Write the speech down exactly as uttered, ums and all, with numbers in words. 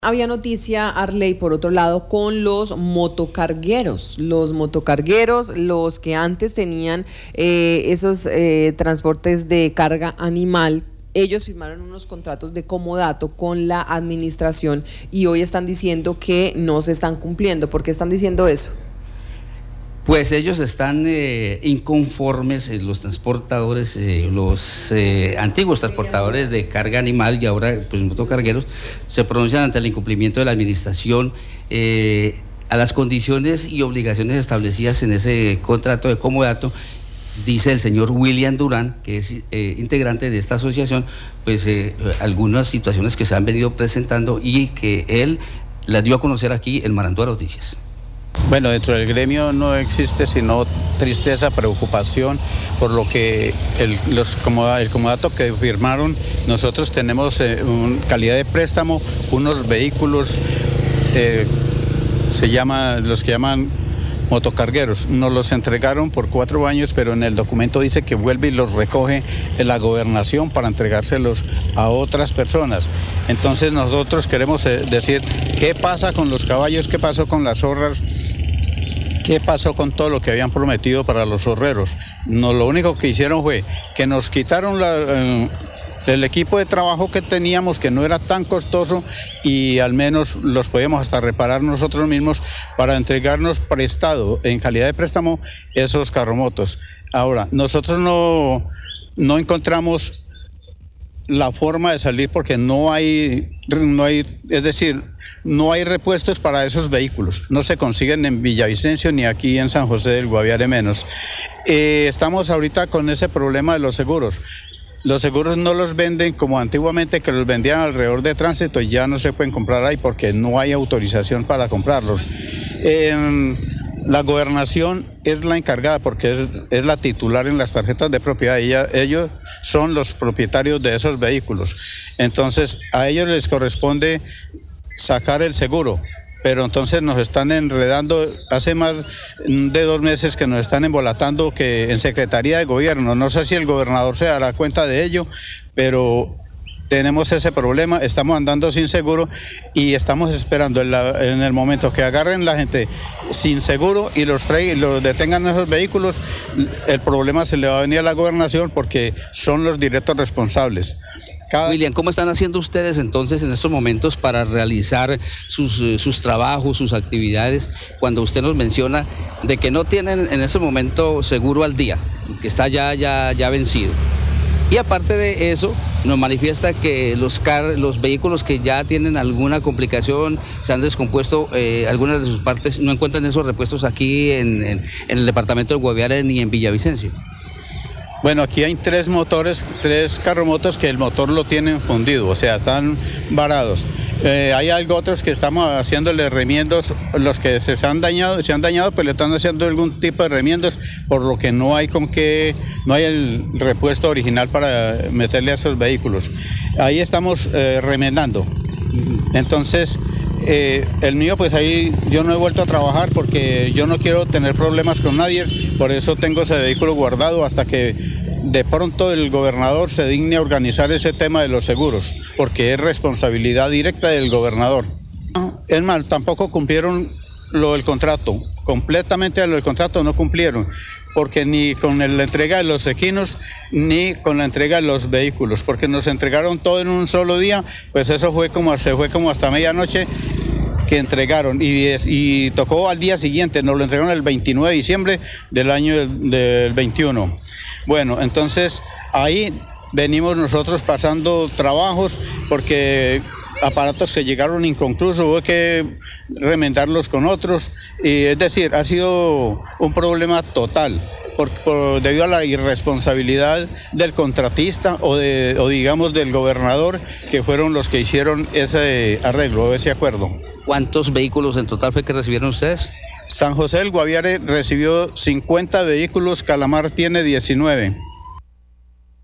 Había noticia, Arley, por otro lado, con los motocargueros. Los motocargueros, los que antes tenían eh, esos eh, transportes de carga animal, ellos firmaron unos contratos de comodato con la administración y hoy están diciendo que no se están cumpliendo. ¿Por qué están diciendo eso? Pues ellos están eh, inconformes, eh, los transportadores, eh, los eh, antiguos transportadores de carga animal y ahora pues motocargueros se pronuncian ante el incumplimiento de la administración eh, a las condiciones y obligaciones establecidas en ese contrato de comodato. Dice el señor William Durán, que es eh, integrante de esta asociación, pues eh, algunas situaciones que se han venido presentando y que él las dio a conocer aquí en Marandúa Noticias. Bueno, dentro del gremio no existe sino tristeza, preocupación por lo que el, los, el comodato que firmaron. Nosotros tenemos eh, un, calidad de préstamo, unos vehículos, eh, se llama, los que llaman motocargueros. Nos los entregaron por cuatro años, pero en el documento dice que vuelve y los recoge en la gobernación para entregárselos a otras personas. Entonces nosotros queremos decir, ¿qué pasa con los caballos? ¿Qué pasó con las zorras? ¿Qué pasó con todo lo que habían prometido para los zorreros? No, lo único que hicieron fue que nos quitaron la, eh, el equipo de trabajo que teníamos, que no era tan costoso, y al menos los podíamos hasta reparar nosotros mismos para entregarnos prestado, en calidad de préstamo, esos carromotos. Ahora, nosotros no, no encontramos la forma de salir porque no hay, no hay, es decir, no hay repuestos para esos vehículos, no se consiguen en Villavicencio ni aquí en San José del Guaviare menos. Eh, estamos ahorita con ese problema de los seguros. Los seguros no los venden como antiguamente, que los vendían alrededor de tránsito, y ya no se pueden comprar ahí porque no hay autorización para comprarlos. Eh, La gobernación es la encargada porque es, es la titular en las tarjetas de propiedad. Ella, ellos son los propietarios de esos vehículos. Entonces a ellos les corresponde sacar el seguro. Pero entonces nos están enredando, hace más de dos meses que nos están embolatando que en Secretaría de Gobierno. No sé si el gobernador se dará cuenta de ello, pero tenemos ese problema, estamos andando sin seguro y estamos esperando en, la, en el momento que agarren la gente sin seguro y los traigan, los detengan esos vehículos, el problema se le va a venir a la gobernación porque son los directos responsables. Cada... William, ¿cómo están haciendo ustedes entonces en estos momentos para realizar sus, sus trabajos, sus actividades, cuando usted nos menciona de que no tienen en este momento seguro al día, que está ya, ya, ya vencido? Y aparte de eso, nos manifiesta que los, car los vehículos que ya tienen alguna complicación, se han descompuesto, eh, algunas de sus partes, no encuentran esos repuestos aquí en, en, en el departamento del Guaviare ni en Villavicencio. Bueno, aquí hay tres motores, tres carromotos que el motor lo tienen fundido, o sea, están varados. Eh, hay algo otros que estamos haciéndole remiendos, los que se han dañado, se han dañado, pues le están haciendo algún tipo de remiendos, por lo que no hay con qué, no hay el repuesto original para meterle a esos vehículos. Ahí estamos eh, remendando. Entonces, eh, el mío, pues ahí yo no he vuelto a trabajar porque yo no quiero tener problemas con nadie, por eso tengo ese vehículo guardado hasta que de pronto el gobernador se digne a organizar ese tema de los seguros, porque es responsabilidad directa del gobernador. Es más, tampoco cumplieron lo del contrato, completamente lo del contrato no cumplieron, porque ni con la entrega de los equinos, ni con la entrega de los vehículos, porque nos entregaron todo en un solo día, pues eso fue como, se fue como hasta medianoche que entregaron, y, y tocó al día siguiente, nos lo entregaron el veintinueve de diciembre del año del, del veintiuno. Bueno, entonces ahí venimos nosotros pasando trabajos, porque aparatos que llegaron inconclusos, hubo que remendarlos con otros, y es decir, ha sido un problema total, por, por, debido a la irresponsabilidad del contratista o, de, o digamos del gobernador, que fueron los que hicieron ese arreglo, ese acuerdo. ¿Cuántos vehículos en total fue que recibieron ustedes? San José del Guaviare recibió cincuenta vehículos, Calamar tiene diecinueve.